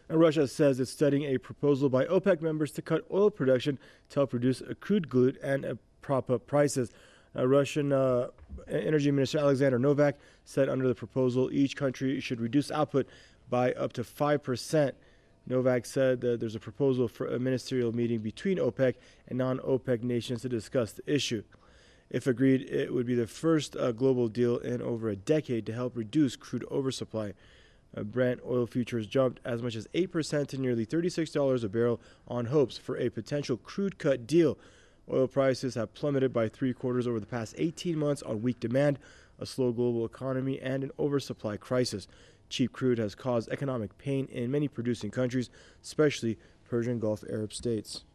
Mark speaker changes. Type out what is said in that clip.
Speaker 1: And Russia says it's studying a proposal by OPEC members to cut oil production to help reduce crude glut and prop up prices. Russian Energy Minister Alexander Novak said under the proposal, each country should reduce output by up to 5%. Novak said that there's a proposal for a ministerial meeting between OPEC and non-OPEC nations to discuss the issue. If agreed, it would be the first global deal in over a decade to help reduce crude oversupply. Brent oil futures jumped as much as 8% to nearly $36 a barrel on hopes for a potential crude cut deal. Oil prices have plummeted by 3/4 over the past 18 months on weak demand, a slow global economy, and an oversupply crisis. Cheap crude has caused economic pain in many producing countries, especially Persian Gulf Arab states.